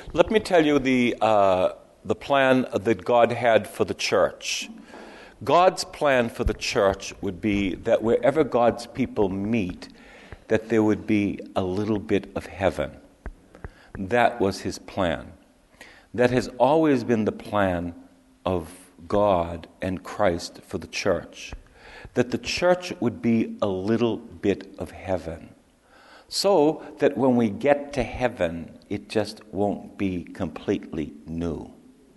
Let me tell you the plan that God had for the church. God's plan for the church would be that wherever God's people meet, that there would be a little bit of heaven. That was his plan. That has always been the plan of God and Christ for the church. That the church would be a little bit of heaven. So that when we get to heaven, it just won't be completely new.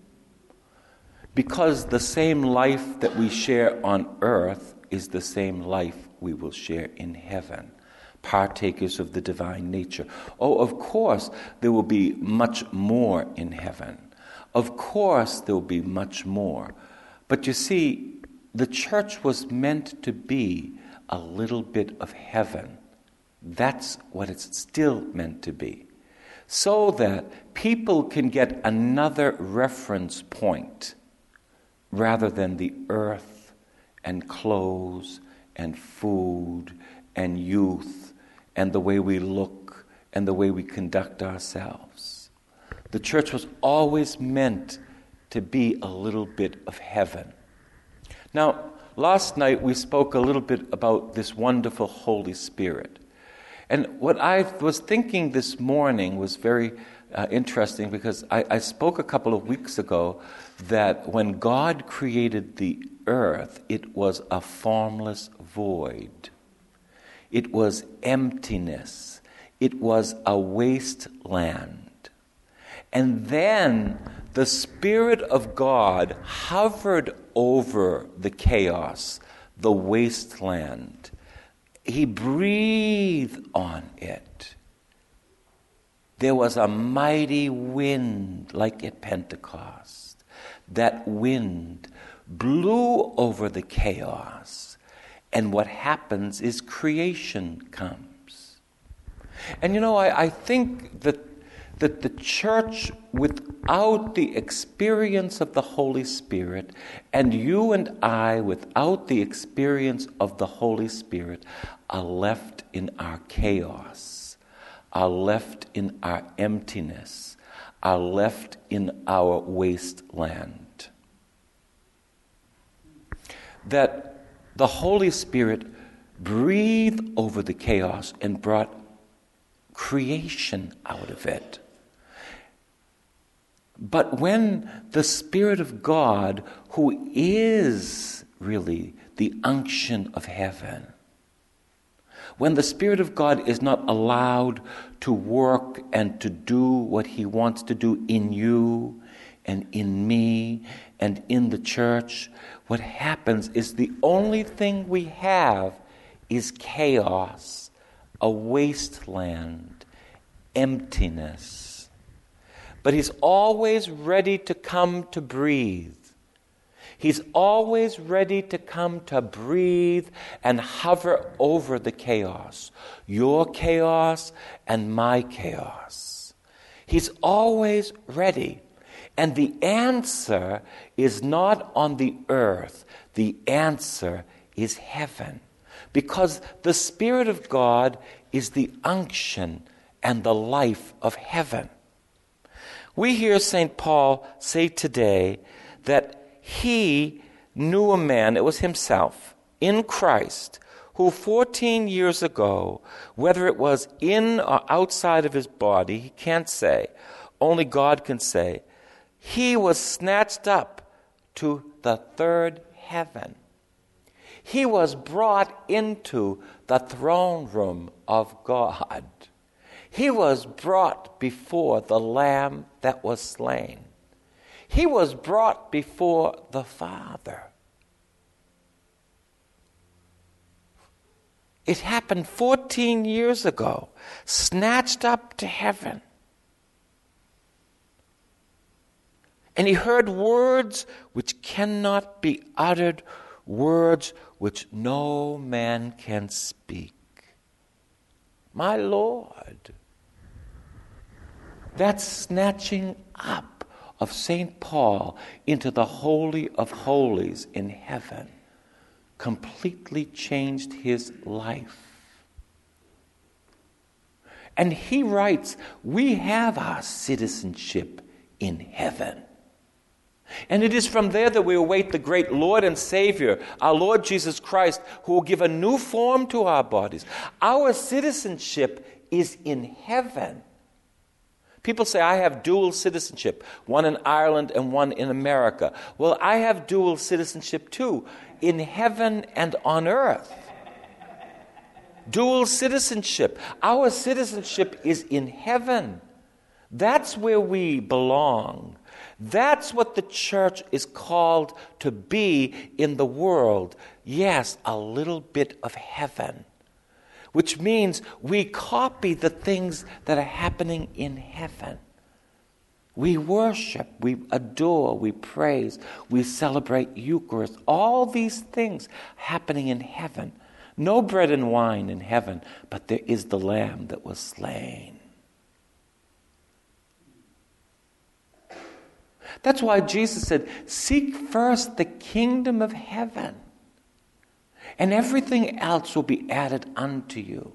Because the same life that we share on earth is the same life we will share in heaven. Partakers of the divine nature. Oh, of course, there will be much more in heaven. Of course, there will be much more. But you see, the church was meant to be a little bit of heaven. That's what it's still meant to be. So that people can get another reference point rather than the earth and clothes and food and youth and the way we look and the way we conduct ourselves. The church was always meant to be a little bit of heaven. Now, last night we spoke a little bit about this wonderful Holy Spirit. And what I was thinking this morning was very interesting because I spoke a couple of weeks ago that when God created the earth, it was a formless void. It was emptiness. It was a wasteland. And then the Spirit of God hovered over the chaos, the wasteland. He breathed on it. There was a mighty wind like at Pentecost. That wind blew over the chaos. And what happens is creation comes. And you know, I think that the church, without the experience of the Holy Spirit, and you and I, without the experience of the Holy Spirit, are left in our chaos, are left in our emptiness, are left in our wasteland. That the Holy Spirit breathed over the chaos and brought creation out of it. But when the Spirit of God, who is really the unction of heaven, when the Spirit of God is not allowed to work and to do what he wants to do in you and in me and in the church, what happens is the only thing we have is chaos, a wasteland, emptiness. But he's always ready to come to breathe. He's always ready to come to breathe and hover over the chaos. Your chaos and my chaos. He's always ready. And the answer is not on the earth. The answer is heaven. Because the Spirit of God is the unction and the life of heaven. We hear St. Paul say today that he knew a man, it was himself, in Christ, who 14 years ago, whether it was in or outside of his body, he can't say, only God can say, he was snatched up to the third heaven. He was brought into the throne room of God. He was brought before the Lamb that was slain. He was brought before the Father. It happened 14 years ago, snatched up to heaven. And he heard words which cannot be uttered, words which no man can speak. My Lord. That snatching up of St. Paul into the Holy of Holies in heaven completely changed his life. And he writes, we have our citizenship in heaven. And it is from there that we await the great Lord and Savior, our Lord Jesus Christ, who will give a new form to our bodies. Our citizenship is in heaven. People say, I have dual citizenship, one in Ireland and one in America. Well, I have dual citizenship too, in heaven and on earth. Dual citizenship. Our citizenship is in heaven. That's where we belong. That's what the church is called to be in the world. Yes, a little bit of heaven. Which means we copy the things that are happening in heaven. We worship, we adore, we praise, we celebrate Eucharist. All these things happening in heaven. No bread and wine in heaven, but there is the Lamb that was slain. That's why Jesus said, seek first the kingdom of heaven, and everything else will be added unto you.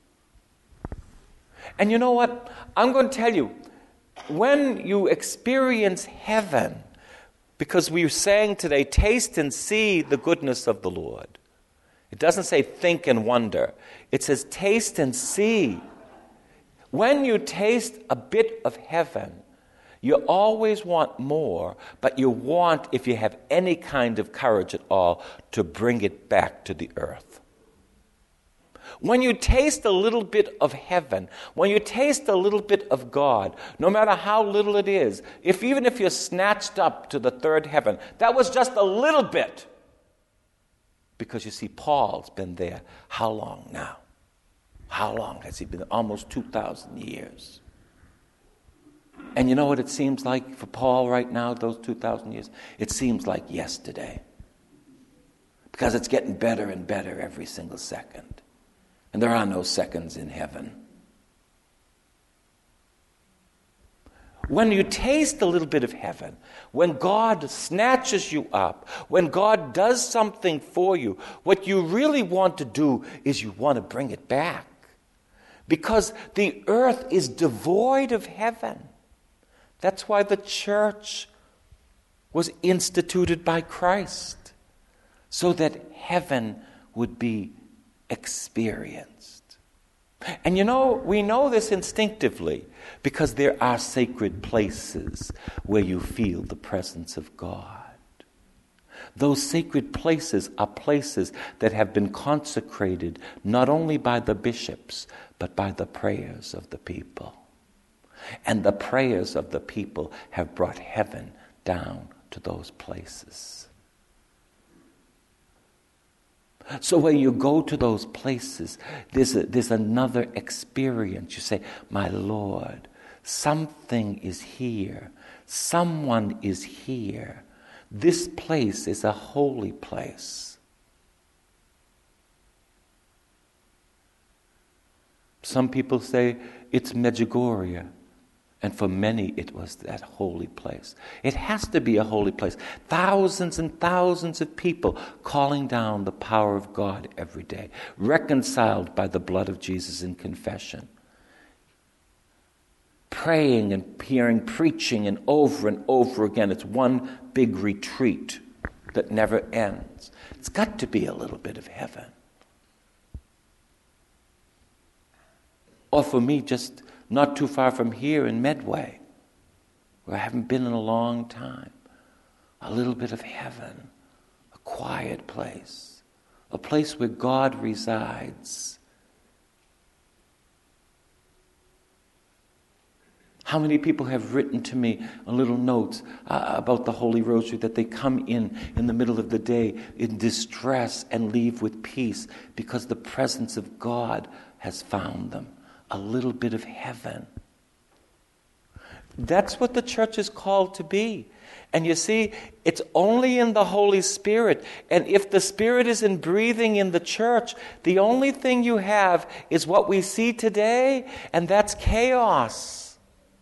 And you know what? I'm going to tell you, when you experience heaven, because we sang today, taste and see the goodness of the Lord. It doesn't say think and wonder. It says taste and see. When you taste a bit of heaven, you always want more, but you want, if you have any kind of courage at all, to bring it back to the earth. When you taste a little bit of heaven, when you taste a little bit of God, no matter how little it is, even if you're snatched up to the third heaven, that was just a little bit. Because you see, Paul's been there how long now? How long has he been there? Almost 2,000 years. And you know what it seems like for Paul right now, those 2,000 years? It seems like yesterday. Because it's getting better and better every single second. And there are no seconds in heaven. When you taste a little bit of heaven, when God snatches you up, when God does something for you, what you really want to do is you want to bring it back. Because the earth is devoid of heaven. That's why the church was instituted by Christ, so that heaven would be experienced. And you know, we know this instinctively because there are sacred places where you feel the presence of God. Those sacred places are places that have been consecrated not only by the bishops, but by the prayers of the people. And the prayers of the people have brought heaven down to those places. So when you go to those places, there's another experience. You say, my Lord, something is here. Someone is here. This place is a holy place. Some people say it's Medjugorje. And for many, it was that holy place. It has to be a holy place. Thousands and thousands of people calling down the power of God every day, reconciled by the blood of Jesus in confession. Praying and hearing preaching and over again. It's one big retreat that never ends. It's got to be a little bit of heaven. Or for me, just not too far from here in Medway, where I haven't been in a long time. A little bit of heaven, a quiet place, a place where God resides. How many people have written to me little notes about the Holy Rosary, that they come in the middle of the day in distress and leave with peace because the presence of God has found them. A little bit of heaven. That's what the church is called to be. And you see, it's only in the Holy Spirit. And if the Spirit isn't breathing in the church, the only thing you have is what we see today, and that's chaos.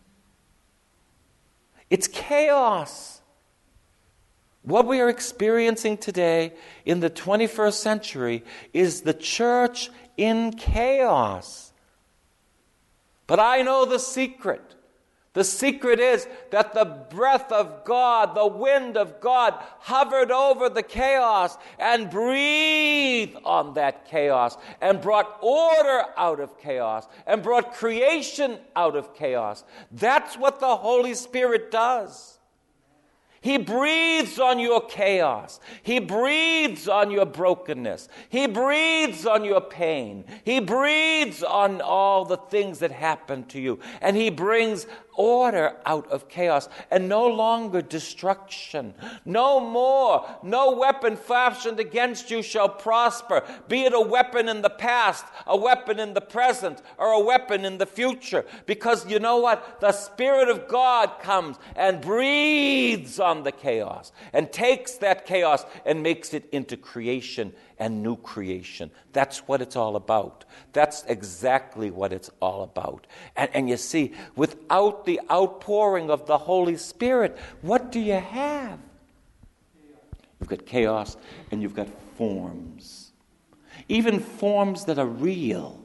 It's chaos. What we are experiencing today in the 21st century is the church in chaos. But I know the secret. The secret is that the breath of God, the wind of God, hovered over the chaos and breathed on that chaos and brought order out of chaos and brought creation out of chaos. That's what the Holy Spirit does. He breathes on your chaos. He breathes on your brokenness. He breathes on your pain. He breathes on all the things that happen to you. And He brings order out of chaos, and no longer destruction. No more. No weapon fashioned against you shall prosper, be it a weapon in the past, a weapon in the present, or a weapon in the future. Because you know what? The Spirit of God comes and breathes on the chaos and takes that chaos and makes it into creation and new creation. That's what it's all about. That's exactly what it's all about. And you see, without the outpouring of the Holy Spirit, what do you have? You've got chaos and you've got forms. Even forms that are real.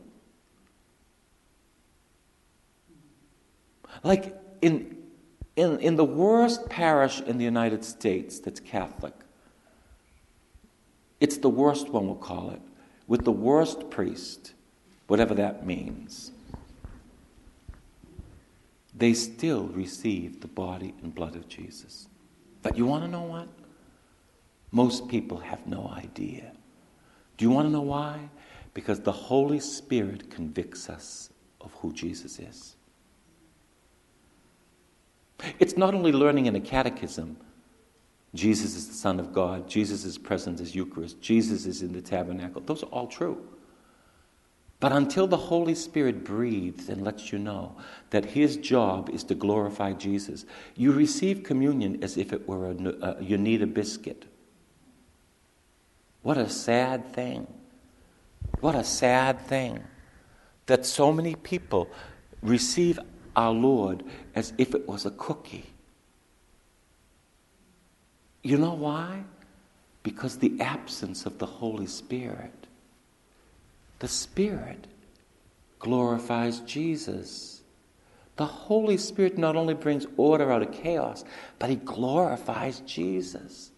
Like in the worst parish in the United States that's Catholic, it's the worst one, we'll call it, with the worst priest, whatever that means. They still receive the body and blood of Jesus. But you want to know what? Most people have no idea. Do you want to know why? Because the Holy Spirit convicts us of who Jesus is. It's not only learning in a catechism, Jesus is the Son of God, Jesus is present as Eucharist, Jesus is in the tabernacle. Those are all true. But until the Holy Spirit breathes and lets you know that His job is to glorify Jesus, you receive communion as if it were you need a biscuit. What a sad thing. What a sad thing that so many people receive our Lord as if it was a cookie. You know why? Because the absence of the Holy Spirit. The Spirit glorifies Jesus. The Holy Spirit not only brings order out of chaos, but He glorifies Jesus.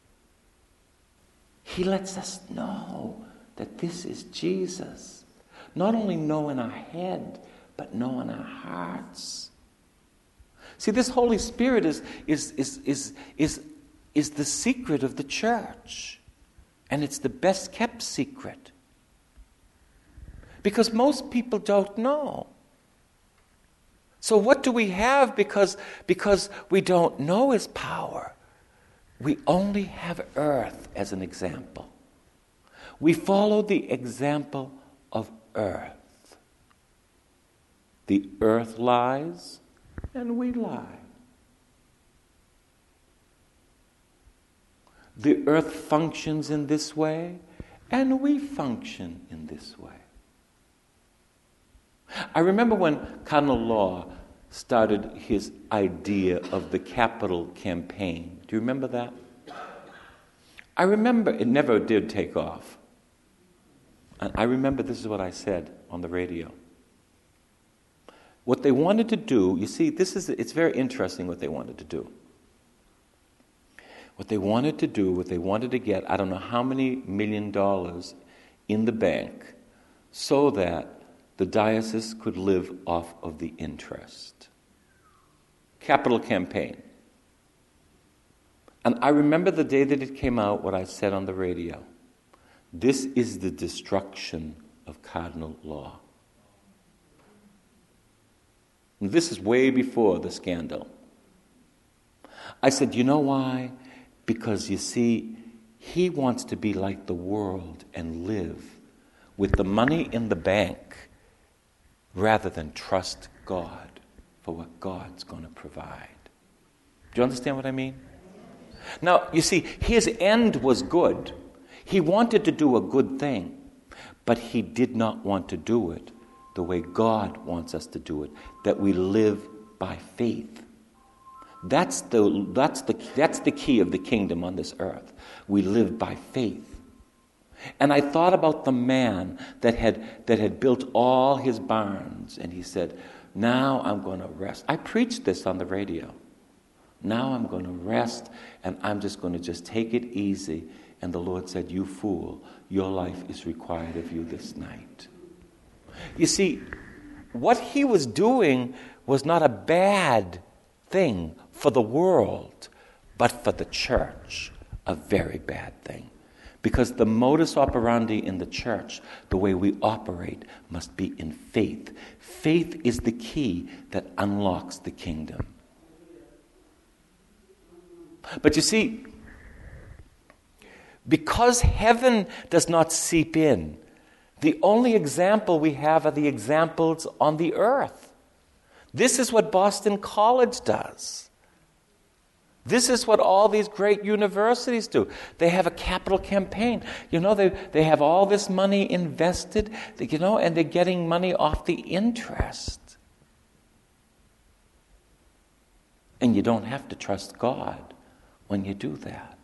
He lets us know that this is Jesus. Not only know in our head, but know in our hearts. See, this Holy Spirit is the secret of the church. And it's the best kept secret. Because most people don't know. So what do we have because we don't know His power? We only have earth as an example. We follow the example of earth. The earth lies and we lie. The earth functions in this way and we function in this way. I remember when Cardinal Law started his idea of the capital campaign. Do you remember that? I remember it never did take off. And I remember this is what I said on the radio. What they wanted to do, you see, it's very interesting what they wanted to do. What they wanted to get, I don't know how many $1 million in the bank so that the diocese could live off of the interest. Capital campaign. And I remember the day that it came out, what I said on the radio. This is the destruction of Cardinal Law. And this is way before the scandal. I said, you know why? Because you see, he wants to be like the world and live with the money in the bank rather than trust God for what God's going to provide. Do you understand what I mean? Now, you see, his end was good. He wanted to do a good thing, but he did not want to do it the way God wants us to do it, that we live by faith. That's the key of the kingdom on this earth. We live by faith. And I thought about the man that had built all his barns, and he said, Now I'm going to rest. I preached this on the radio. Now I'm going to rest, and I'm just going to just take it easy. And the Lord said, you fool, your life is required of you this night. You see, what he was doing was not a bad thing for the world, but for the church, a very bad thing. Because the modus operandi in the church, the way we operate, must be in faith. Faith is the key that unlocks the kingdom. But you see, because heaven does not seep in, the only example we have are the examples on the earth. This is what Boston College does. This is what all these great universities do. They have a capital campaign. They have all this money invested, and they're getting money off the interest. And you don't have to trust God when you do that.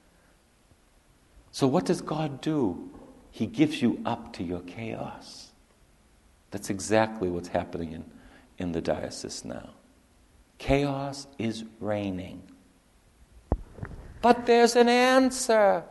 So what does God do? He gives you up to your chaos. That's exactly what's happening in the diocese now. Chaos is reigning. But there's an answer.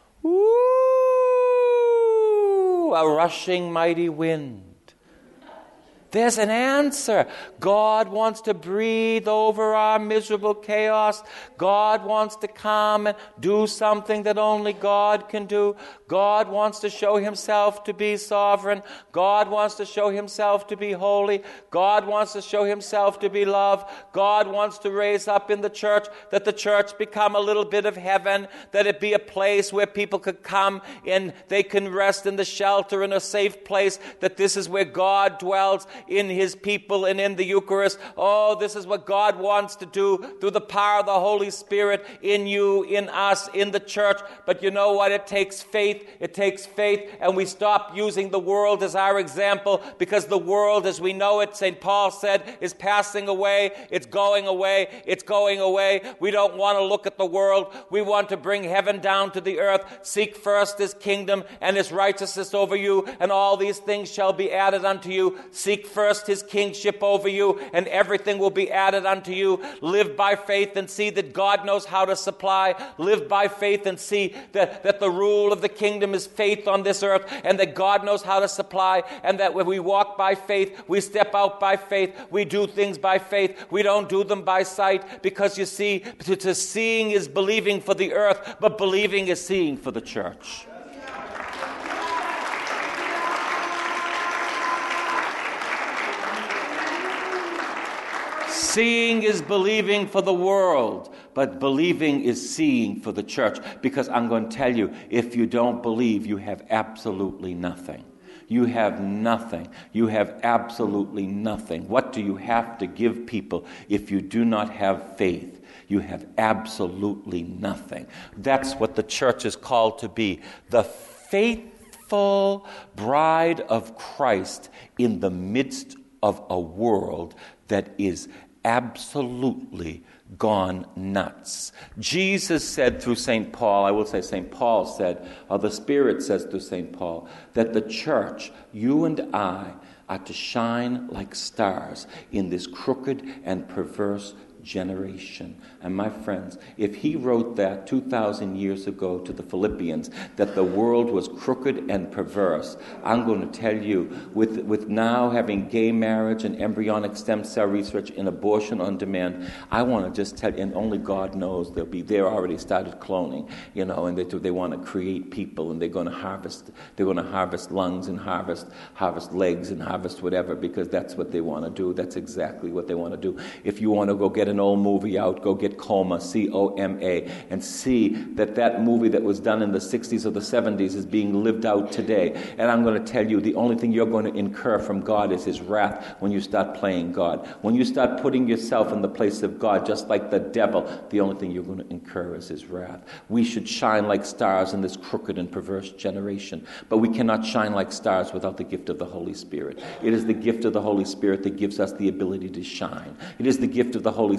Woo! A rushing mighty wind. There's an answer. God wants to breathe over our miserable chaos. God wants to come and do something that only God can do. God wants to show himself to be sovereign. God wants to show himself to be holy. God wants to show himself to be love. God wants to raise up in the church, that the church become a little bit of heaven, that it be a place where people could come and they can rest in the shelter, in a safe place, that this is where God dwells in his people and in the Eucharist. Oh, this is what God wants to do through the power of the Holy Spirit in you, in us, in the church. But you know what? It takes faith. It takes faith, and we stop using the world as our example, because the world as we know it, St. Paul said, is passing away. It's going away. It's going away. We don't want to look at the world. We want to bring heaven down to the earth. Seek first his kingdom and his righteousness over you, and all these things shall be added unto you. Seek first his kingship over you, and everything will be added unto you. Live by faith and see that God knows how to supply. Live by faith and see that the rule of the kingdom is faith on this earth, and that God knows how to supply, and that when we walk by faith, we step out by faith, we do things by faith, we don't do them by sight, because you see, to seeing is believing for the earth, but believing is seeing for the church. Seeing is believing for the world, but believing is seeing for the church. Because I'm going to tell you, if you don't believe, you have absolutely nothing. You have nothing. You have absolutely nothing. What do you have to give people if you do not have faith? You have absolutely nothing. That's what the church is called to be. The faithful bride of Christ in the midst of a world that is absolutely gone nuts. Jesus said through St. Paul, I will say St. Paul said, or the Spirit says through St. Paul, that the church, you and I, are to shine like stars in this crooked and perverse generation. And my friends, if he wrote that 2,000 years ago to the Philippians, that the world was crooked and perverse, I'm going to tell you, with now having gay marriage and embryonic stem cell research and abortion on demand, I want to just tell you, and only God knows, they're already started cloning, and they want to create people, and they're going to harvest lungs and harvest legs and harvest whatever, because that's what they want to do. That's exactly what they want to do. If you want to go get an old movie out, go get Coma, C-O-M-A, and see that movie that was done in the 60s or the 70s is being lived out today. And I'm going to tell you, the only thing you're going to incur from God is his wrath when you start playing God. When you start putting yourself in the place of God, just like the devil, the only thing you're going to incur is his wrath. We should shine like stars in this crooked and perverse generation, but we cannot shine like stars without the gift of the Holy Spirit. It is the gift of the Holy Spirit that gives us the ability to shine. It is the gift of the Holy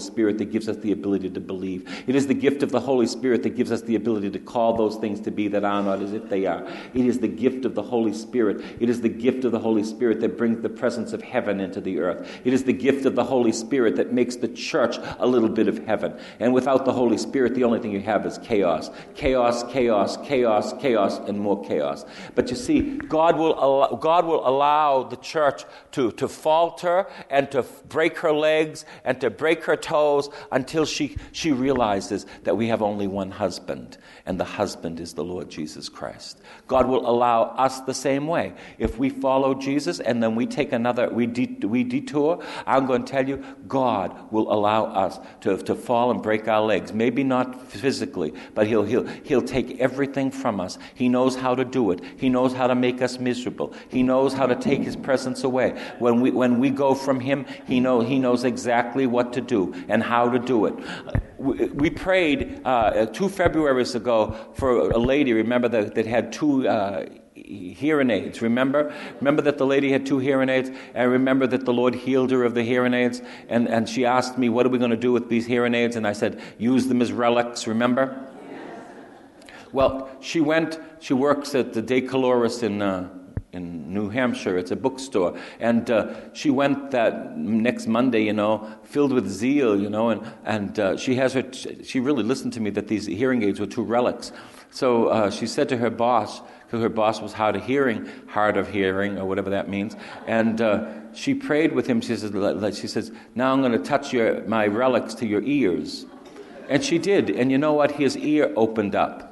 Spirit that gives us the ability to believe. It is the gift of the Holy Spirit that gives us the ability to call those things to be that are not as if they are. It is the gift of the Holy Spirit. It is the gift of the Holy Spirit that brings the presence of heaven into the earth. It is the gift of the Holy Spirit that makes the church a little bit of heaven. And without the Holy Spirit, the only thing you have is chaos. Chaos, chaos, chaos, chaos, and more chaos. But you see, God will allow the church to falter and to break her legs and to break her toes until she realizes that we have only one husband, and the husband is the Lord Jesus Christ. God will allow us the same way. If we follow Jesus and then we take we detour, I'm going to tell you, God will allow us to fall and break our legs. Maybe not physically, but He'll take everything from us. He knows how to do it. He knows how to make us miserable. He knows how to take His presence away. When we go from Him, He knows exactly what to do and how to do it. We prayed 2 Februaries ago for a lady, remember, that had 2 hearing aids. Remember that the lady had 2 hearing aids, and remember that the Lord healed her of the hearing aids, and she asked me, what are we going to do with these hearing aids? And I said, use them as relics, remember? Well, she works at the De Caloris in New Hampshire. It's a bookstore. And she went that next Monday, filled with zeal, and she really listened to me that these hearing aids were 2 relics. So she said to her boss, because her boss was hard of hearing, or whatever that means, and she prayed with him. She says, now I'm going to touch my relics to your ears. And she did. And you know what? His ear opened up.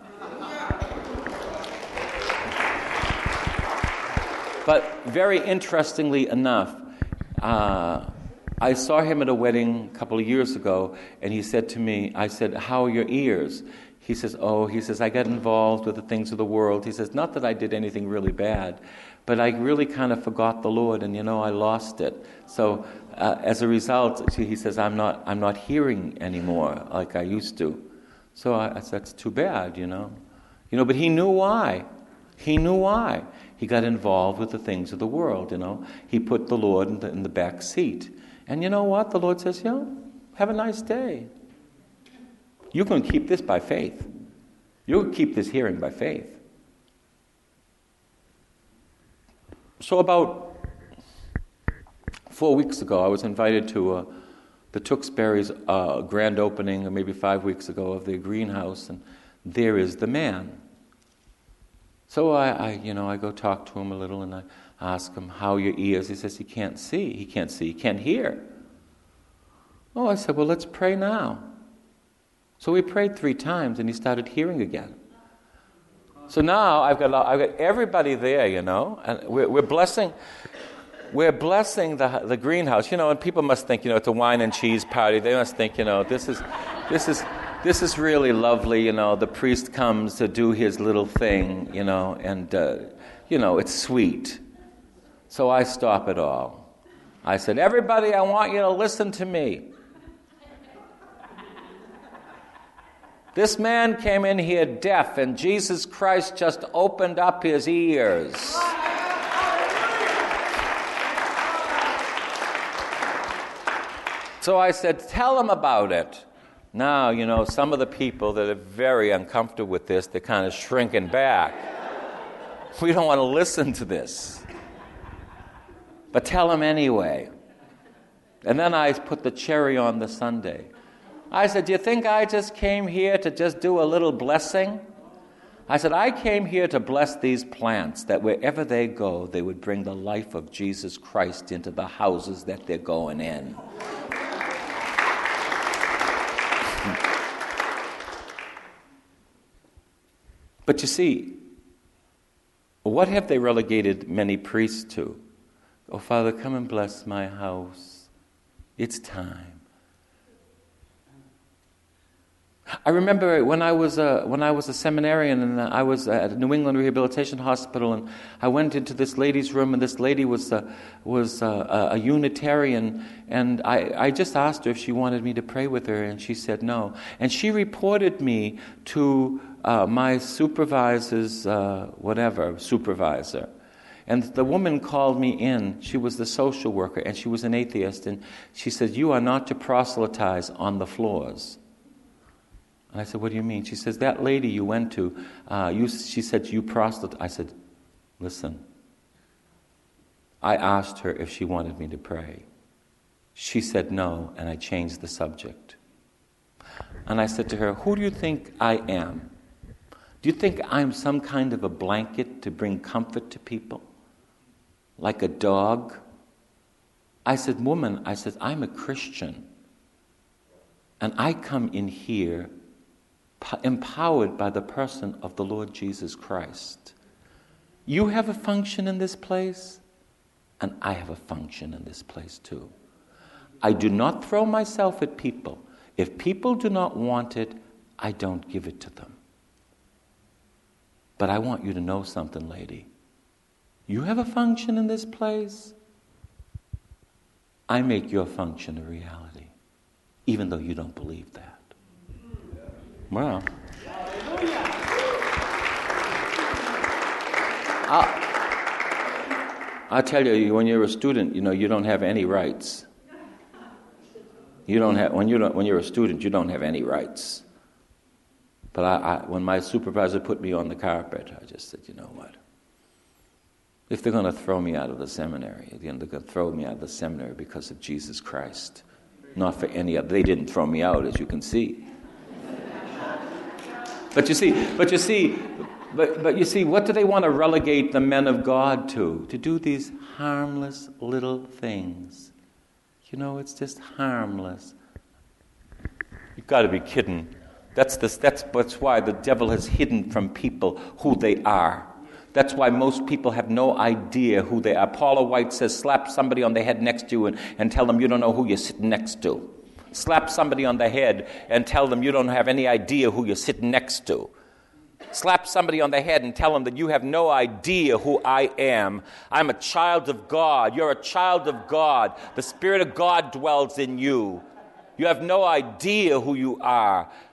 But very interestingly enough, I saw him at a wedding a couple of years ago, and he said to me, I said, how are your ears? He says, I got involved with the things of the world. He says, not that I did anything really bad, but I really kind of forgot the Lord, and I lost it. So as a result, he says, I'm not hearing anymore like I used to. So I said, that's too bad, But he knew why. He knew why. He got involved with the things of the world, He put the Lord in the back seat. And you know what? The Lord says, have a nice day. You can keep this by faith. You can keep this hearing by faith. So about 4 weeks ago, I was invited to the Tewksbury's grand opening, or maybe 5 weeks ago, of the greenhouse, and there is the man. So I go talk to him a little, and I ask him, how are your ears? He says he can't see. He can't hear. Oh, I said, well, let's pray now. So we prayed 3 times, and he started hearing again. So now I've got everybody there, and we're blessing the greenhouse, and people must think, it's a wine and cheese party. They must think, this is really lovely, the priest comes to do his little thing, and it's sweet. So I stop it all. I said, everybody, I want you to listen to me. This man came in here deaf, and Jesus Christ just opened up his ears. So I said, tell him about it. Now, some of the people that are very uncomfortable with this, they're kind of shrinking back. We don't want to listen to this. But tell him anyway. And then I put the cherry on the sundae. I said, do you think I just came here to just do a little blessing? I said, I came here to bless these plants, that wherever they go, they would bring the life of Jesus Christ into the houses that they're going in. But you see, what have they relegated many priests to? Oh, Father, come and bless my house. It's time. I remember when I was a seminarian, and I was at New England Rehabilitation Hospital, and I went into this lady's room, and this lady was a Unitarian, and I just asked her if she wanted me to pray with her, and she said no. And she reported me to my supervisor's supervisor. And the woman called me in. She was the social worker, and she was an atheist. And she said, "You are not to proselytize on the floors." And I said, "What do you mean?" She says, "That lady you went to, she said you proselytize." I said, "Listen, I asked her if she wanted me to pray. She said no, and I changed the subject. And I said to her, who do you think I am? Do you think I'm some kind of a blanket to bring comfort to people? Like a dog?" I said, "Woman," I said, "I'm a Christian. And I come in here empowered by the person of the Lord Jesus Christ. You have a function in this place, and I have a function in this place too. I do not throw myself at people. If people do not want it, I don't give it to them. But I want you to know something, lady. You have a function in this place. I make your function a reality, even though you don't believe that." Well, I'll tell you, when you're a student, you don't have any rights. When you're a student, you don't have any rights. But when my supervisor put me on the carpet, I just said, you know what? If they're going to throw me out of the seminary, they're going to throw me out of the seminary because of Jesus Christ, not for any other. They didn't throw me out, as you can see. But you see, what do they want to relegate the men of God to? To do these harmless little things. It's just harmless. You've got to be kidding. That's why the devil has hidden from people who they are. That's why most people have no idea who they are. Paula White says, slap somebody on the head next to you and tell them you don't know who you're sitting next to. Slap somebody on the head and tell them you don't have any idea who you're sitting next to. Slap somebody on the head and tell them that you have no idea who I am. I'm a child of God. You're a child of God. The Spirit of God dwells in you. You have no idea who you are.